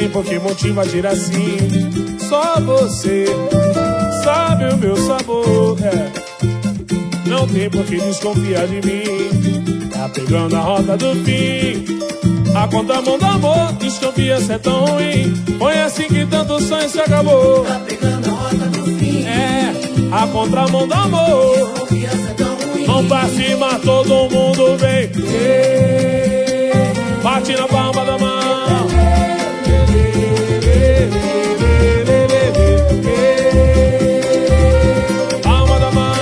tem por que motivo agir assim. Só você sabe o meu sabor, não tem por que desconfiar de mim. Tá pegando a rota do fim, a contramão do amor. Desconfia se é tão ruim, foi assim que tanto sonho se acabou. Tá pegando a rota do fim, a contramão do amor. desconfia se é tão ruim. Vamos pra cima, todo mundo vem. Bate na palma da mão. Palma da mão.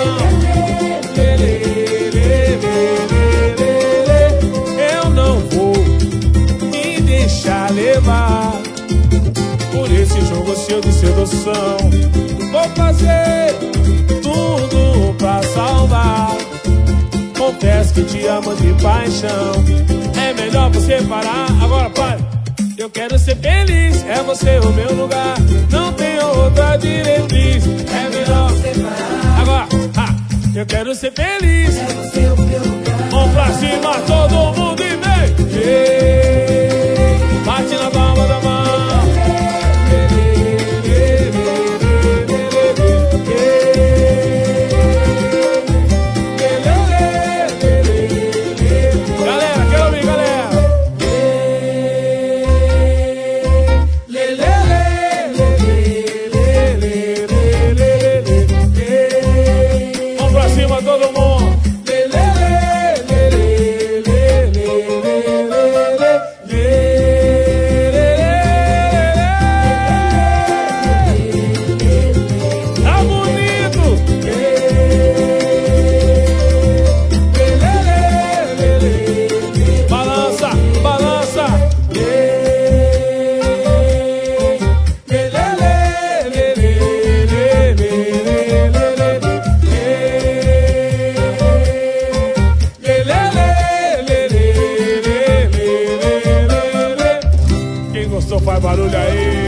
Eu não vou me deixar levar por esse jogo seu de sedução. Vou fazer tudo pra salvar. Confesso que te amo de paixão. É melhor você parar. Agora pare. Eu quero ser feliz, é você o meu lugar. Não tem outra diretriz. É melhor você parar. Agora, eu quero ser feliz, É você o meu lugar. vamos pra cima, todo mundo e vem. Bate na palma da mão. Galera, quero ouvir, galera. Vamos pra cima, todo mundo. Tá bonito. Balança, balança. Quem gostou faz barulho aí.